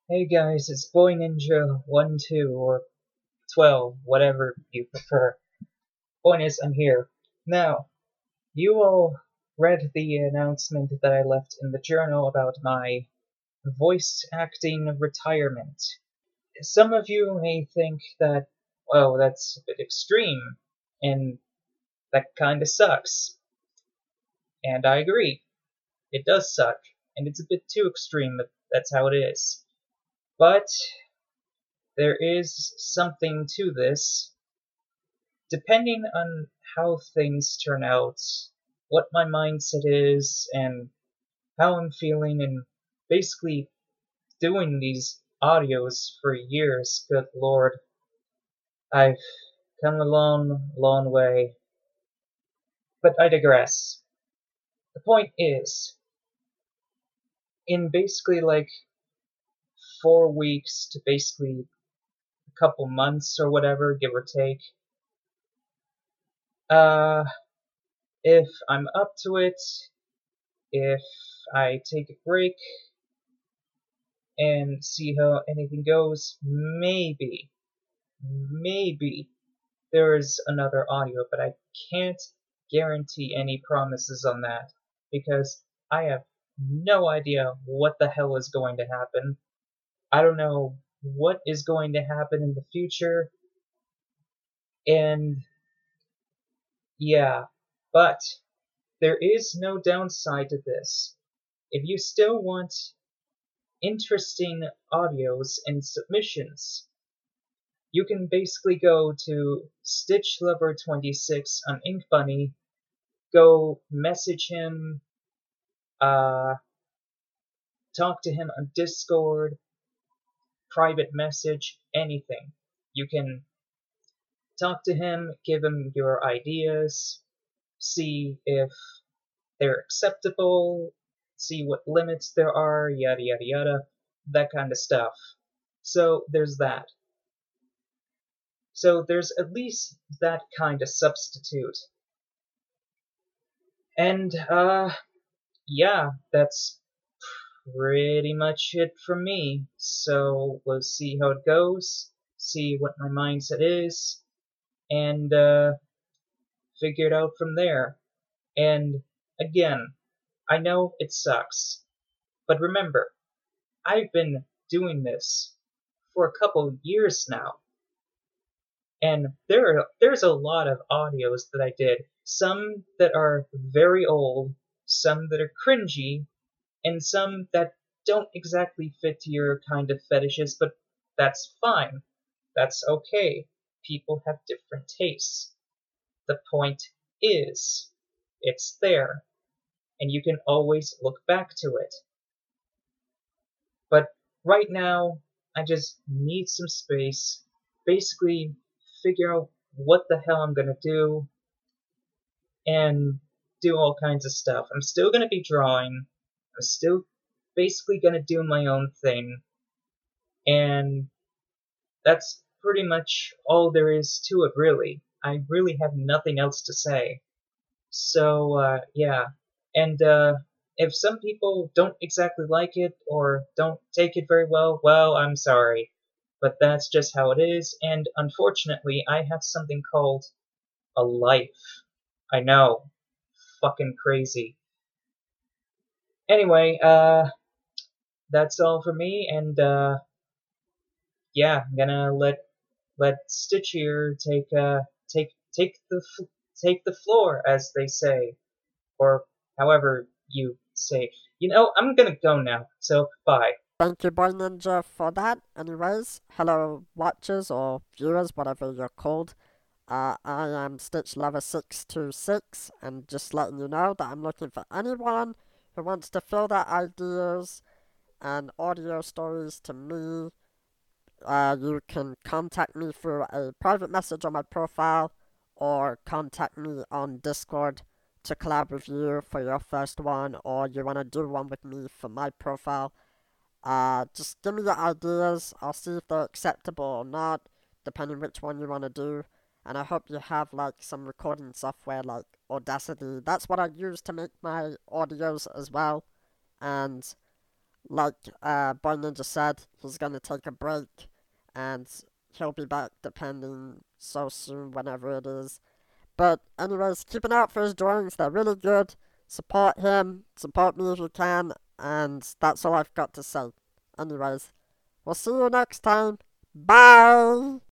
Hey guys, it's Boy Ninja 1, 2, or 12, whatever you prefer. Point is, I'm here. Now, you all read the announcement that I left in the journal about my voice acting retirement. Some of you may think that, well, that's a bit extreme, and that kinda sucks. And I agree, it does suck, and it's a bit too extreme, but that's how it is. But there is something to this. Depending on how things turn out, what my mindset is, and how I'm feeling, and basically doing these audios for years, good lord, I've come a long, long way. But I digress. The point is, in basically like 4 weeks to basically a couple months or whatever, give or take, uh, if I'm up to it, if I take a break, and see how anything goes. Maybe there is another audio, but I can't guarantee any promises on that because I have no idea what the hell is going to happen. I don't know what is going to happen in the future, and yeah, but there is no downside to this. If you still want interesting audios and submissions, you can basically go to Stitch Lover 26 on Ink Bunny, go message him, uh, talk to him on Discord, private message, anything. You can talk to him, give him your ideas, see if they're acceptable, see what limits there are, yada yada yada, that kind of stuff. So there's that. So there's at least that kind of substitute. And, yeah, that's pretty much it from me. So we'll see how it goes, see what my mindset is, and, figure it out from there. And again, I know it sucks, but remember, I've been doing this for a couple of years now. And there's a lot of audios that I did. Some that are very old, some that are cringy, and some that don't exactly fit to your kind of fetishes, but that's fine. That's okay. People have different tastes. The point is, it's there, and you can always look back to it. But right now, I just need some space, basically figure out what the hell I'm gonna do, and do all kinds of stuff. I'm still gonna be drawing. I'm still basically gonna do my own thing. And that's pretty much all there is to it, really. I really have nothing else to say. So, yeah. And, if some people don't exactly like it or don't take it very well, well, I'm sorry. But that's just how it is, and unfortunately, I have something called a life. I know. Fucking crazy. Anyway, that's all for me, and, yeah, I'm gonna let Stitch here take the floor, as they say, or however you say. You know, I'm gonna go now. So bye. Thank you, Boy Ninja, for that. Anyways, hello, watchers or viewers, whatever you're called. I am Stitch Lover 626, and just letting you know that I'm looking for anyone who wants to fill their ideas and audio stories to me. You can contact me through a private message on my profile or contact me on Discord to collab with you for your first one, or you want to do one with me for my profile. Just give me your ideas. I'll see if they're acceptable or not, depending which one you want to do. And I hope you have like some recording software like Audacity. That's what I use to make my audios as well. And like Boy Ninja said, he's gonna take a break, and he'll be back depending so soon, whenever it is. But anyways, keep an eye out for his drawings. They're really good. Support him. Support me if you can. And that's all I've got to say. Anyways, we'll see you next time. Bye!